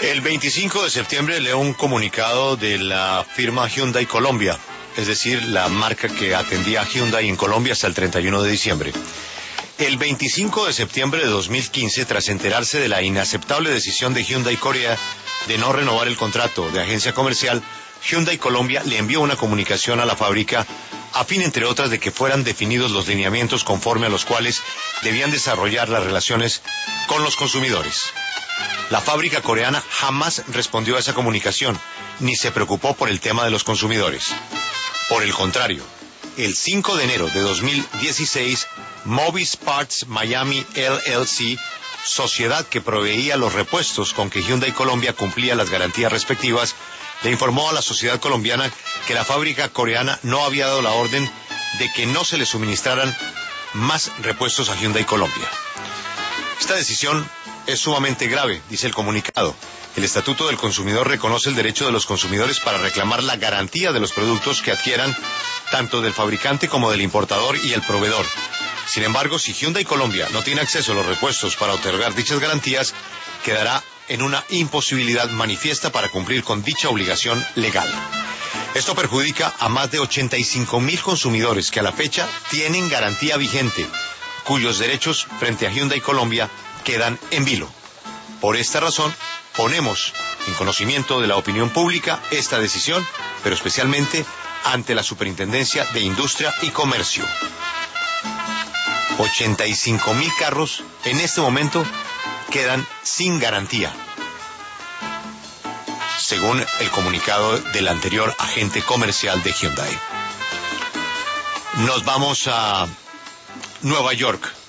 El 25 de septiembre leo un comunicado de la firma Hyundai Colombia, es decir, la marca que atendía a Hyundai en Colombia hasta el 31 de diciembre. El 25 de septiembre de 2015, tras enterarse de la inaceptable decisión de Hyundai Corea de no renovar el contrato de agencia comercial, Hyundai Colombia le envió una comunicación a la fábrica a fin, entre otras, de que fueran definidos los lineamientos conforme a los cuales debían desarrollar las relaciones con los consumidores. La fábrica coreana jamás respondió a esa comunicación, ni se preocupó por el tema de los consumidores. Por el contrario, el 5 de enero de 2016, Movis Parts Miami LLC, sociedad que proveía los repuestos con que Hyundai Colombia cumplía las garantías respectivas, le informó a la sociedad colombiana que la fábrica coreana no había dado la orden de que no se le suministraran más repuestos a Hyundai Colombia. Esta decisión es sumamente grave, dice el comunicado. El Estatuto del Consumidor reconoce el derecho de los consumidores para reclamar la garantía de los productos que adquieran, tanto del fabricante como del importador y el proveedor. Sin embargo, si Hyundai Colombia no tiene acceso a los repuestos para otorgar dichas garantías, quedará en una imposibilidad manifiesta para cumplir con dicha obligación legal. Esto perjudica a más de 85,000 consumidores que a la fecha tienen garantía vigente, cuyos derechos frente a Hyundai Colombia quedan en vilo. Por esta razón, ponemos en conocimiento de la opinión pública esta decisión, pero especialmente ante la Superintendencia de Industria y Comercio. 85,000 carros en este momento quedan sin garantía, según el comunicado del anterior agente comercial de Hyundai. Nos vamos a Nueva York.